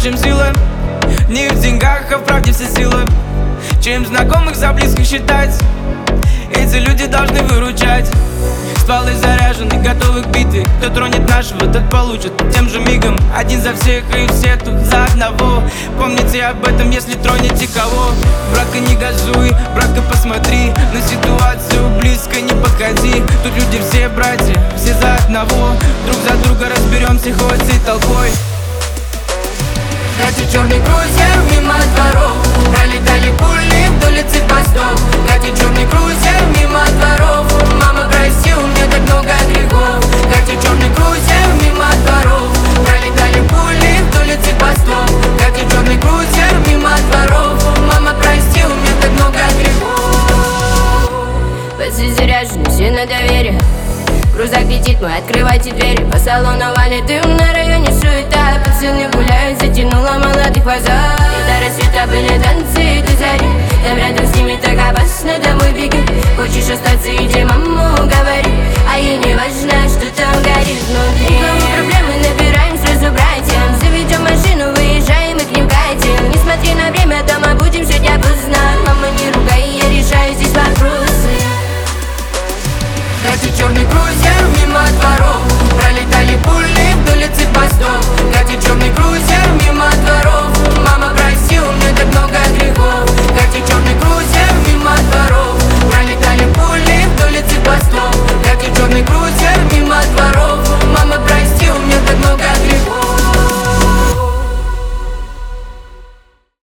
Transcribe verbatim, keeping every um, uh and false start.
чем сила. Не в деньгах, а в правде вся сила. Чем знакомых за близких считать. Эти люди должны выручать. Стволы заряжены, готовы к битве. Кто тронет нашего, тот получит тем же мигом. Один за всех и все тут за одного. Помните об этом, если тронете кого. Брака не газуй, брака посмотри. На ситуацию близко не подходи. Тут люди все братья, все за одного. Друг за друга разберемся хоть и толпой. Катя черный крузер мимо дворов. Пролетали пули вдоль цепостов. Катя черный крузер мимо дворов. Мама, прости, у меня так много грехов. Катя черный крузер мимо дворов. Пролетали пули вдоль цепостов. Катя черный крузер мимо дворов. Мама, прости, у меня так много грехов. Пасы заряжены, все на доверие. Крузак летит мой, открывайте двери. По салону валит дым, на районе суета. Пацаны гуляют, затянула молодых в азарт. И до рассвета были танцы до зари. Там рядом с ними так опасно, домой беги. Хочешь остаться, иди, маму говори. А ей не важно, что там горит внутри.